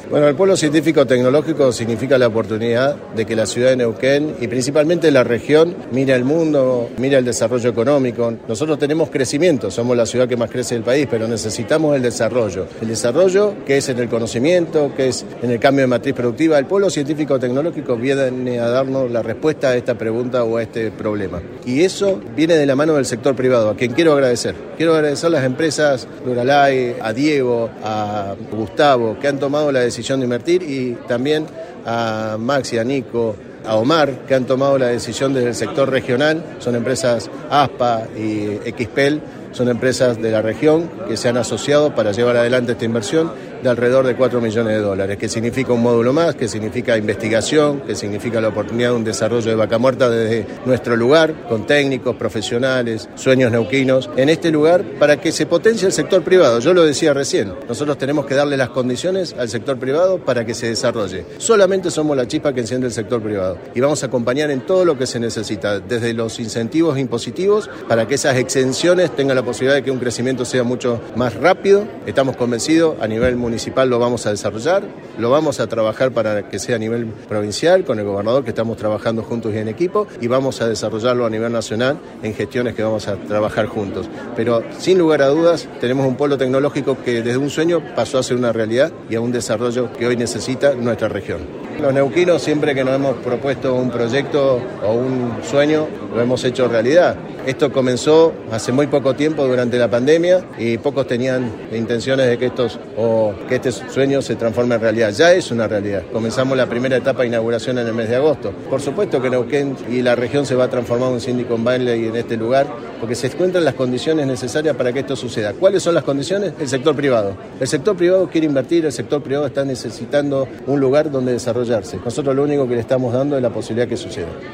Bueno, el polo científico-tecnológico significa la oportunidad de que la ciudad de Neuquén y principalmente la región mire al mundo, mire el desarrollo económico. Nosotros tenemos crecimiento, somos la ciudad que más crece del país, pero necesitamos el desarrollo. El desarrollo que es en el conocimiento, que es en el cambio de matriz productiva. El polo científico-tecnológico viene a darnos la respuesta a esta pregunta o a este problema. Y eso viene de la mano del sector privado, a quien quiero agradecer. Quiero agradecer a las empresas Duralay, a Diego, a Gustavo, que han tomado la decisión de invertir, y también a Maxi, a Nico, a Omar, que han tomado la decisión desde el sector regional. Son empresas ASPA y XPEL, son empresas de la región que se han asociado para llevar adelante esta inversión de alrededor de $4 millones, que significa un módulo más, que significa investigación, que significa la oportunidad de un desarrollo de Vaca Muerta desde nuestro lugar, con técnicos, profesionales, sueños neuquinos, en este lugar para que se potencie el sector privado. Yo lo decía recién, nosotros tenemos que darle las condiciones al sector privado para que se desarrolle. Solamente somos la chispa que enciende el sector privado y vamos a acompañar en todo lo que se necesita, desde los incentivos impositivos para que esas exenciones tengan la posibilidad de que un crecimiento sea mucho más rápido. Estamos convencidos, a nivel municipal lo vamos a desarrollar, lo vamos a trabajar para que sea a nivel provincial, con el gobernador, que estamos trabajando juntos y en equipo, y vamos a desarrollarlo a nivel nacional en gestiones que vamos a trabajar juntos. Pero sin lugar a dudas tenemos un polo tecnológico que desde un sueño pasó a ser una realidad y a un desarrollo que hoy necesita nuestra región. Los neuquinos, siempre que nos hemos propuesto un proyecto o un sueño, lo hemos hecho realidad. Esto comenzó hace muy poco tiempo durante la pandemia y pocos tenían intenciones de que este sueño se transforme en realidad. Ya es una realidad. Comenzamos la primera etapa de inauguración en el mes de agosto. Por supuesto que Neuquén y la región se va a transformar en Silicon Valley en este lugar, porque se encuentran las condiciones necesarias para que esto suceda. ¿Cuáles son las condiciones? El sector privado. El sector privado quiere invertir, el sector privado está necesitando un lugar donde desarrollarse. Nosotros lo único que le estamos dando es la posibilidad que suceda.